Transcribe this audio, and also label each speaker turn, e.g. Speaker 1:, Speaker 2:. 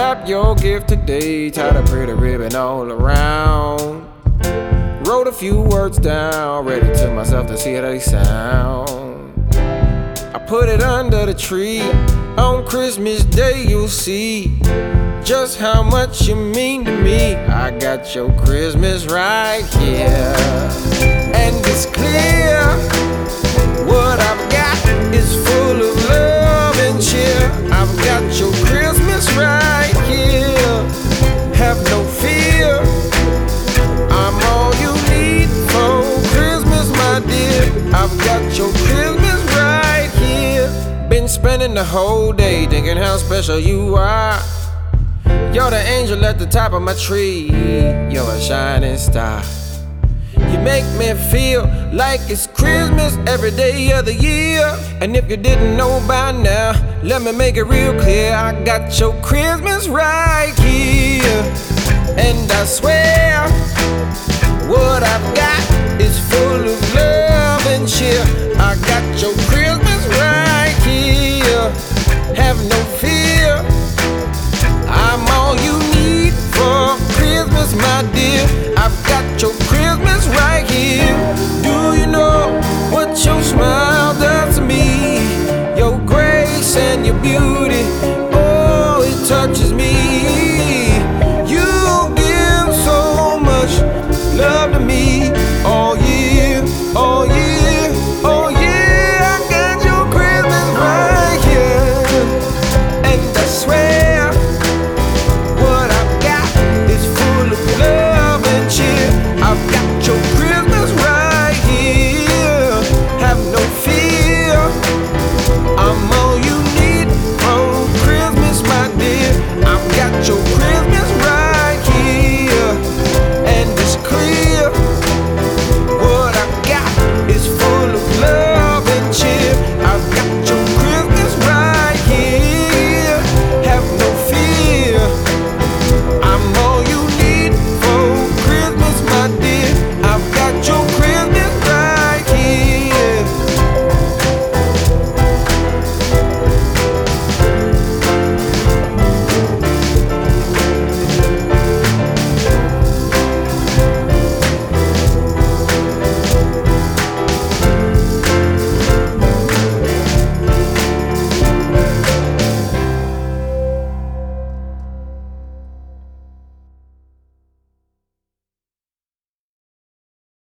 Speaker 1: Wrap your gift today, tie the pretty ribbon all around. Wrote a few words down, read it to myself to see how they sound. I put it under the tree. On Christmas Day you'll see just how much you mean to me. I got your Christmas right here, and it's clear what I've got is full of love and cheer. I've got your Christmas right here, have no fear. I'm all you need for Christmas, my dear. I've got your Christmas right here. Been spending the whole day thinking how special you are. You're the angel at the top of my tree, you're a shining star. You make me feel like it's Christmas every day of the year. And if you didn't know by now, let me make it real clear. I got your Christmas right here, and I swear what I've got is full of love and cheer. I got your Christmas right here, have no fear. I'm all you need for Christmas, my dear. I've got your